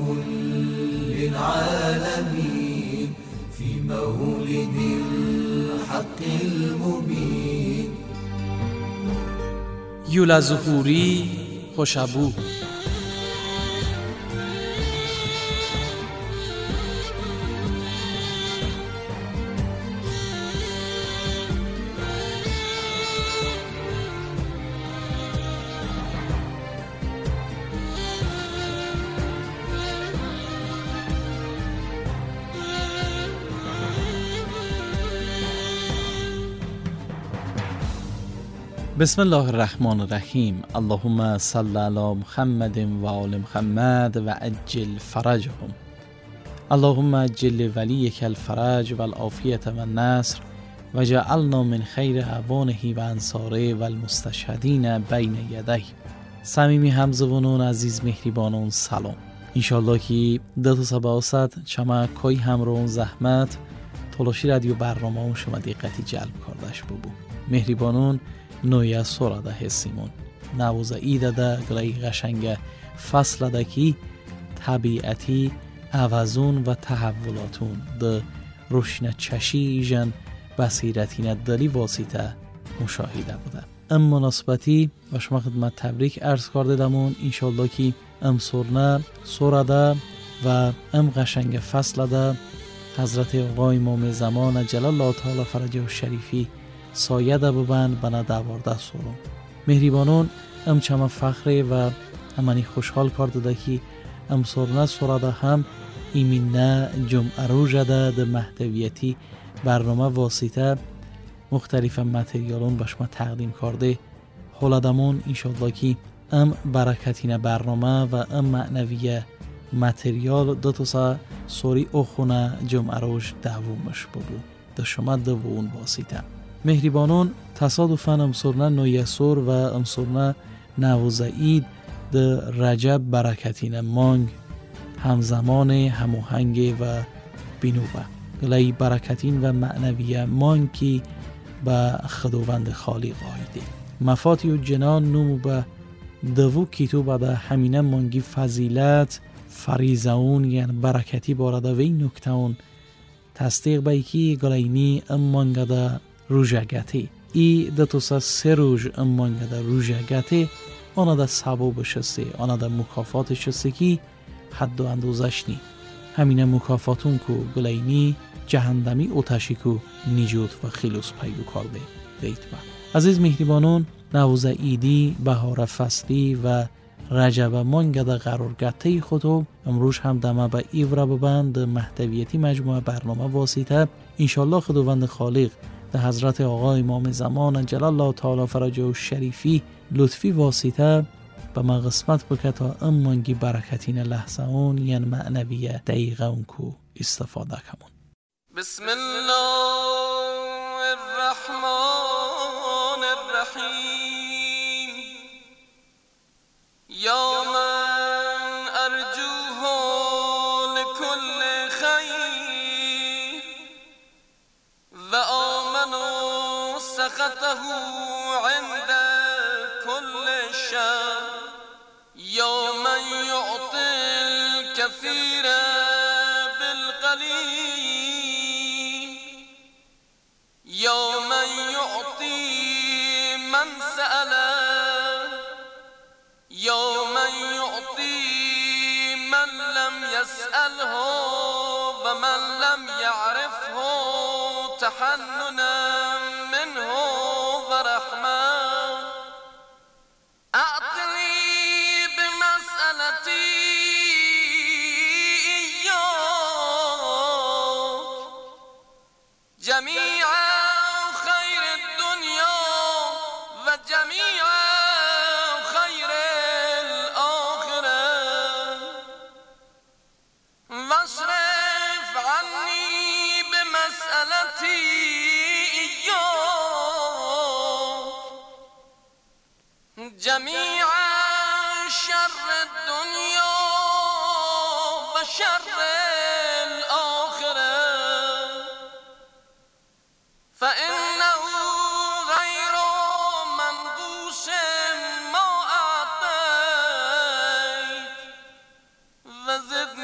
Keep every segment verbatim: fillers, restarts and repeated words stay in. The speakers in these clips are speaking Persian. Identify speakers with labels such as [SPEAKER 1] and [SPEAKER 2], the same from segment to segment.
[SPEAKER 1] كل العالمين في مولد الحق المبين.
[SPEAKER 2] یولا ظهوری خوشابو. بسم الله الرحمن الرحیم. اللهم صل علی محمد و آل محمد و عجل فرجهم. اللهم عجل ولیک الفرج و العافیة و النصر و جعلنا من خیر اعوانه و انصاره و المستشهدین بین یدیه. صمیمی همزبانان عزیز مهربانان سلام. انشالله که ده تا سبا است چما کوی همراهان زحمت تلاشی رادیو برنامه شما دقتی جلب کردش ببو. مهربانان نویا سورا ده حسیمون نوزا ایده ده گلای قشنگ فصل ده کی طبیعتی عوضون و تحولاتون ده روشن چشی جن بصیرتین دلی واسطه مشاهده بوده. ام مناسبتی و شما خدمت تبریک عرض کرده دمون. انشالله که ام سورنا سورا ده و ام قشنگ فصل ده حضرت آقای امام زمان جلال الله تعالی فرجه و شریفی سایه ده ببند بنا دوارده سورم. مهربانون ام چما فخره و همانی خوشحال کرده ده که ام سورنا سورا ده هم ایمینه جمعه روژه ده ده محتویتی برنامه واسطه مختلف متریالون به شما تقدیم کرده. حالدمون انشالله که ام برکتین برنامه و ام معنویه متریال دو تا سوری اخونه جمعه روژ دومش ببو ده شما دوون واسطه. مهربانان تصادفاً امسورنا نویسور و امسورنا نوزعید ده رجب برکتین مانگ همزمان هموهنگ و بینوبه گلای برکتین و معنویه مانگ کی به خداوند خالق آیده. مفاتی و جنان نومو به دوو کیتو بده همینه مانگی فضیلت فریزه اون یعنی برکتی بارده و این نکته اون تصدیق به ایکی گلاینی ام مانگه ده روژگتی ای ده توسا سه روژ ام مانگه ده روژگتی آنه ده سبب شسته آنه ده مکافات شسته کی حد و اندوزش نی. همینه مکافاتون کو گلاینی جهندمی اوتشی کو نجات و خلوص پیدو کرده دیت با. عزیز مهربانون نوزه ایدی بهار فصلی و رجب مانگه ده قرار گته خودو امروز هم دمه به ایوره ببند محتویتی مجموعه برنامه واسطه انشالله خداوند خالق ده حضرت آقای امام زمان جلال الله تعالی فرجه و شریفی لطفی واسطه به ما قسمت بکه تا ام مانگی برکتین لحظه اون یعنی معنویه دقیقه اون کو استفاده کمون.
[SPEAKER 3] بسم الله الرحمن الرحیم. یا من ارجوه لكل خیر و آمنوا سخطه عند كل شر. یا من يعطي الكثير بالقليل. یا من يعطي من سأله. یا من يعطي من لم يسأله و من لم يعرفه تحننا منه و رحمه. اعطني بمسألتي إياك جميع خير الدنيا و جميع خير الآخرة واصرف عني بمسألتي إياك جميع شر الدنيا و شر الآخرة فإنه غير منقوص ما أعطيت و زدني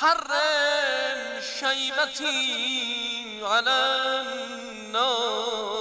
[SPEAKER 3] حرم شیبتی علی النار.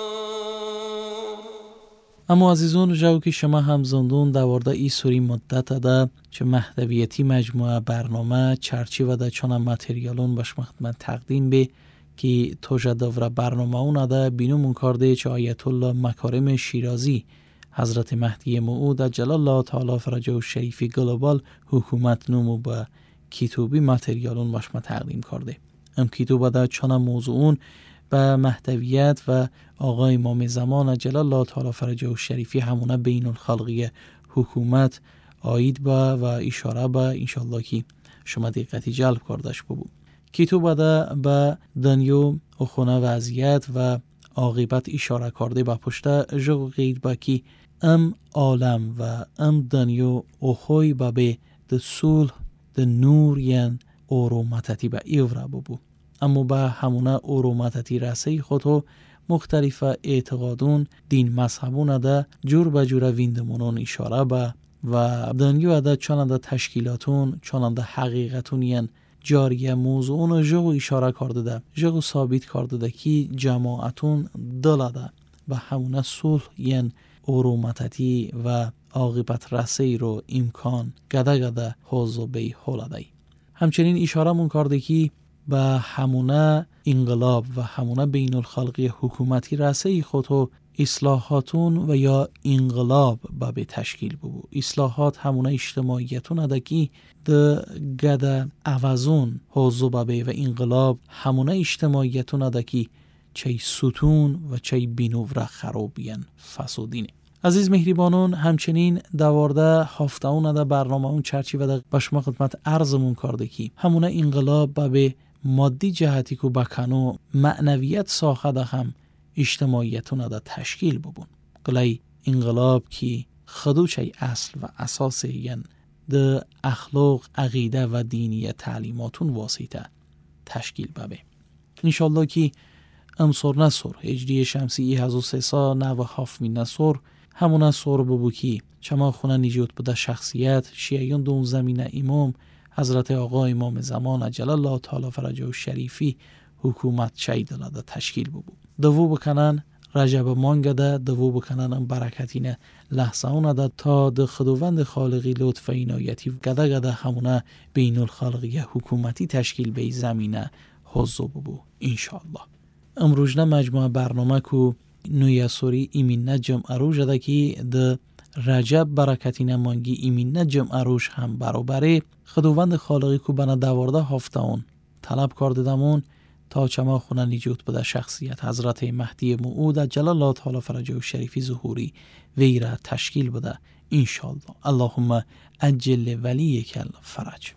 [SPEAKER 2] اما عزیزان جو که شما هم زندون دوارده ای سوری مدت ده چه محتویتی مجموعه برنامه چرچی و ده چون متریالون باش من تقدیم به که توجه دور برنامه اون ده بینومون کرده چه آیت الله مکارم شیرازی حضرت مهدی موعود جلال الله تعالی فرجه و شریفی گلوبال حکومت نومو به کتابی متریالون باش من تقدیم کرده. ام کتاب ده چون موضوعون به محتویت و آقای امام زمان جلال الله تعالی فرجه و شریفی همونه بین الخلقی حکومت آید با و اشاره با انشالله که شما دقتی جلب کردش ببو. کتاب ده به دنیا و خونه وضعیت و عاقبت اشاره کرده با پشته جو غید با که ام عالم و ام دنیا و خوی با به ده صلح ده نور ین اورومتتی با ایوره ببو. اما با همونه اورومتتی رسه خودو مختلف اعتقادون دین مذهبون ده جور به جور ویندمونون اشاره با و دنیا ده چون ده تشکیلاتون چون ده حقیقتون ین جاریه موضوعون جو اشاره کرده ده جو ثابت کرده ده که جماعتون دل ده و همونه صلح ین اورومتتی و عاقبت رسه رو امکان گده گده حوضو بی حوله. همچنین اشاره مون کرده که و همونه انقلاب و همونه بین الخلقی حکومتی رسه خودو اصلاحاتون و یا انقلاب با به تشکیل ببو. اصلاحات همونه اجتماعیتون ادکی ده گده عوضون حوضو با به و انقلاب همونه اجتماعیتون ادکی چه ستون و چه بینور خرابین فسودینه. عزیز مهربانون همچنین دوارده هفته اون ده برنامه اون چرچی و ده بشما خدمت عرضمون کرده کی همونه انقلاب با به مادی جهتی که بکنو معنویت ساخه ده هم اجتماعیتون ده تشکیل ببون. گلی انقلاب کی خدو چه اصل و اساس ین ده اخلاق عقیده و دینی تعلیماتون واسطه تشکیل ببه. انشالله کی امسور نسور هجری شمسی ای هزو سیسا نو هاف می نسور همون نسور ببو کی چما خونه نجوت بوده شخصیت شیعیون دون زمینه امام حضرت آقا امام زمان جلال الله تعالی فرجه و شریفی حکومت چای دلاده تشکیل ببو. دوو بکنن رجب مانگده دوو بکنن برکتینه لحظه اونه ده تا ده خدووند خالقی لطف اینایتی گده گده همونه بین الخالقی حکومتی تشکیل بی زمینه حضو ببو انشاءالله. امروزنه مجموعه برنامه که نویا سوری ایمین نجم اروج ده که ده رجب برکتینه مانگی ایمین نجم اروج هم برابره خدووند خالقی که بنا دوارده هفته اون طلب کرده دمون تا چما خونه نجوت بده شخصیت حضرت مهدی موعود جلال الله تعالی فرجه و شریفی ظهوری ویره تشکیل بده انشاءالله. اللهم عجل ولیک الفرج.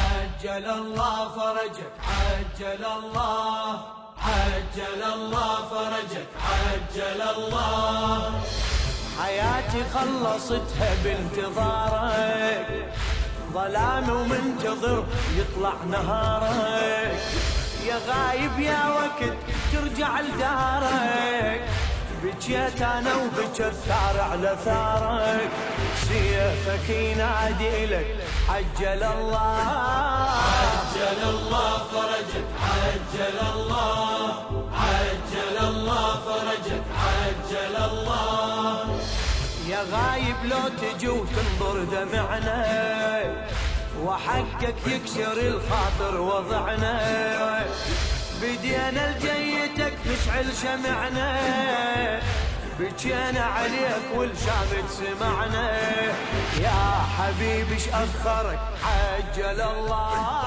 [SPEAKER 1] عجل الله فرجك عجل الله عجل الله فرجك عجل الله. حياتي خلصتها بانتظارك ظلام ومنتظر يطلع نهارك يا غايب يا وقت ترجع لدارك. بجيت انا وبجى الثار على ثارك سيفك ينادي لك عجل الله عجل الله فرجك عجل الله عجل الله فرجك عجل الله. يا غايب لو تجي وتنظر دمعنا وحقك يكسر الخاطر وضعنا بدينا لجيتك نشعل شمعنا بجينا عليك والشامت سمعنا. يا حبيبي ايش اخرك عجل الله